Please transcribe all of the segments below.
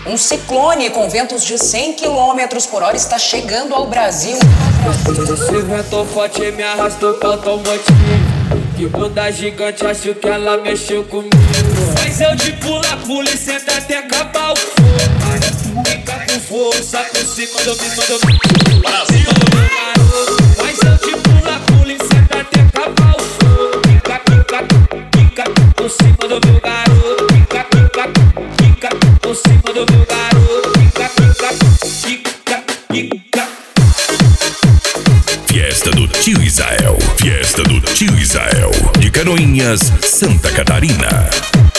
Um ciclone com ventos de 100 km por hora está chegando ao Brasil. Esse vento forte me arrastou pra automotivo. Que bunda gigante, acho que ela mexeu comigo. Mas eu de pula e senta até acabar o fogo. Fica com força por cima do Brasil. Mas eu de pula e senta até acabar o fogo. Fica por cima do meu garoto. Fica por cima do meu garoto. Fica. Fiesta do Tio Israel. Fiesta do Tio Israel. De Canoinhas, Santa Catarina.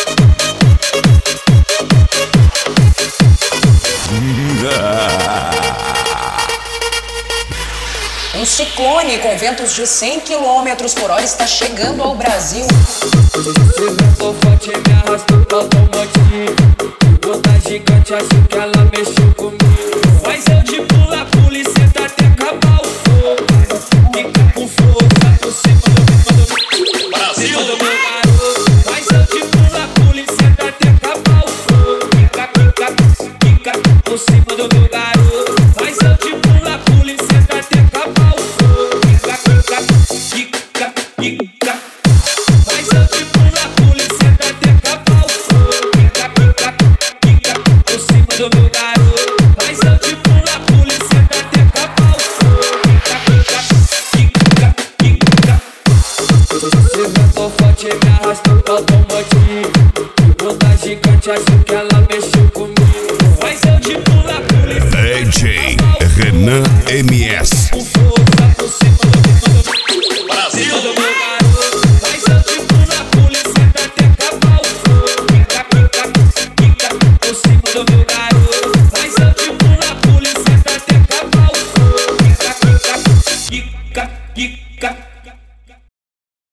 Um ciclone com ventos de 100 km por hora está chegando ao Brasil. Esse vento forte me arrastou pra automotivo. Bunda gigante, acho que ela mexeu comigo. Mas eu de pula e senta até acabar o fogo. Fica com força por cima do Brasil. Mas eu de pula e senta até acabar o fogo. Fica por cima do meu garoto. Mas eu de pula e senta até acabar o fogo. Fica. Mas eu de pula e senta até acabar o fogo. Fica por cima do meu garoto. Mas eu de pula e senta até acabar o fogo. Fica. Esse vento forte me arrastou pra automotivo. Bunda gigante, acho que ela mexeu comigo. Mas eu de pula e DJ Renan MS. com força por cima do Brasil. Mas eu de pula e senta até acabar o fogo. Fica por cima do meu garoto. Mas eu de pula e senta até acabar o fogo. Fica.